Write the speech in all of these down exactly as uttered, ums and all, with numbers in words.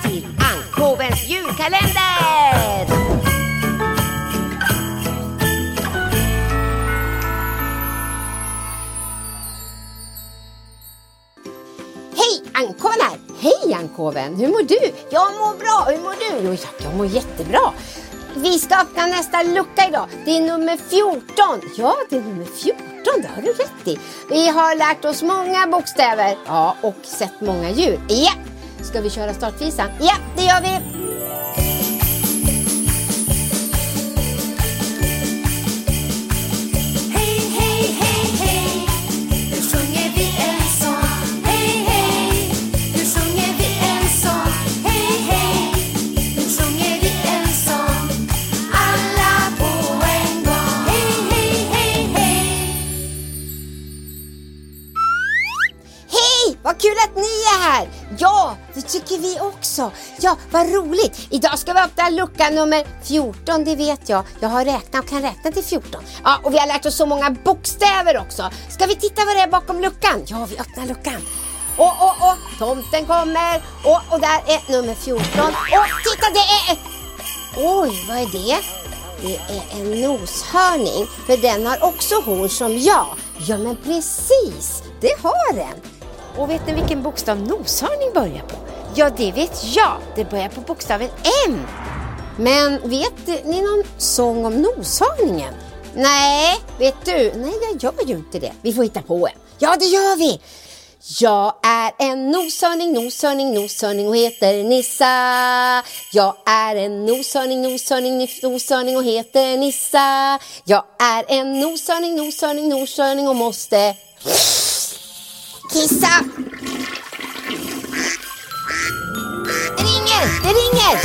till Ankovens julkalender! Hej, Ankoven här! Hej Ankoven, hur mår du? Jag mår bra, hur mår du? Jo, jag mår jättebra. Vi ska öppna nästa lucka idag. Det är nummer fjorton. Ja, det är nummer fjorton, det har du rätt i. Vi har lärt oss många bokstäver. Ja, och sett många djur. Ja, ska vi köra startvisan? Ja, det gör vi. Vad kul att ni är här! Ja, det tycker vi också. Ja, vad roligt. Idag ska vi öppna lucka nummer fjorton, det vet jag. Jag har räknat och kan räkna till fjorton. Ja, och vi har lärt oss så många bokstäver också. Ska vi titta vad det är bakom luckan? Ja, vi öppnar luckan. Och, och, och, tomten kommer. Och, och där är nummer fjorton. Och titta, det är... Oj, vad är det? Det är en noshörning. För den har också horn som jag. Ja, men precis. Det har den. Och vet ni vilken bokstav noshörning börjar på? Ja, det vet jag. Det börjar på bokstaven M. Men vet ni någon sång om noshörningen? Nej, vet du? Nej, jag gör ju inte det. Vi får hitta på en. Ja, det gör vi. Jag är en noshörning, noshörning, noshörning och heter Nissa. Jag är en noshörning, noshörning, noshörning och heter Nissa. Jag är en noshörning, noshörning, noshörning och måste... kissa! Det ringer! Det ringer!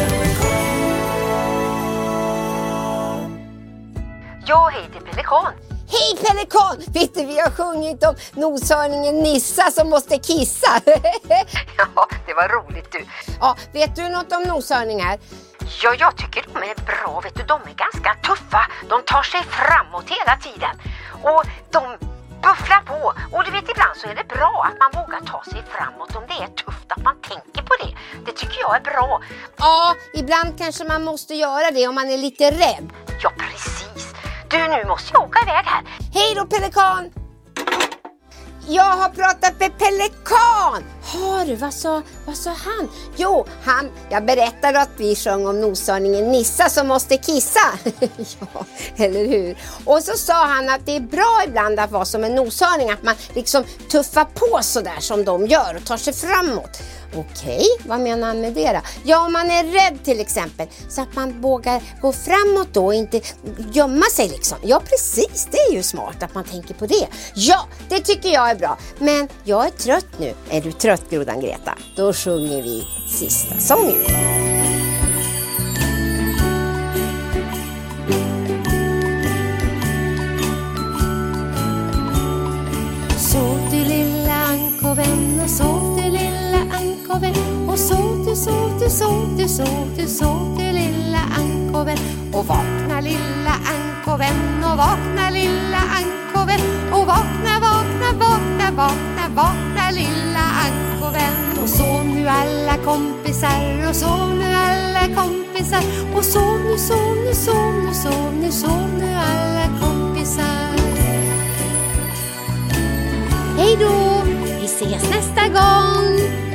Jag heter Pelikan. Hej Pelikan! Vet du, vi har sjungit om noshörningen Nissa som måste kissa. Ja, det var roligt du. Ja, vet du något om noshörningar? Ja, jag tycker de är bra, vet du. De är ganska tuffa. De tar sig framåt hela tiden. Och de... buffla på. Och du vet, ibland så är det bra att man vågar ta sig framåt om det är tufft, att man tänker på det. Det tycker jag är bra. Ja, ibland kanske man måste göra det om man är lite rädd. Ja, precis. Du, nu måste jag åka iväg här. Hej då, Pelikan! Jag har pratat med Pelikan! Har du, vad sa, vad sa han? Jo, han, jag berättade att vi sjöng om noshörningen Nissa som måste kissa. Ja, eller hur? Och så sa han att det är bra ibland att vara som en noshörning, att man liksom tuffar på sådär som de gör och tar sig framåt. Okej, vad menar han med det då? Ja, om man är rädd till exempel, så att man vågar gå framåt då och inte gömma sig liksom. Ja, precis, det är ju smart att man tänker på det. Ja, det tycker jag är bra. Men jag är trött nu. Är du trött, grodan Greta? Då sjunger vi sista sången. Sov du lilla ankoven och sov du lilla ankoven och sov du, sov du, sov du, sov du, sov du lilla ankoven och vakna lilla ankoven och vakna lilla ankoven och vakna, vakna, vakna, vakna, vakna lilla ankoven och sov nu alla kompisar och sov nu alla kompisar och sov nu, sov nu, sov nu, sov nu, sov nu alla kompisar. Hej då, vi ses nästa gång.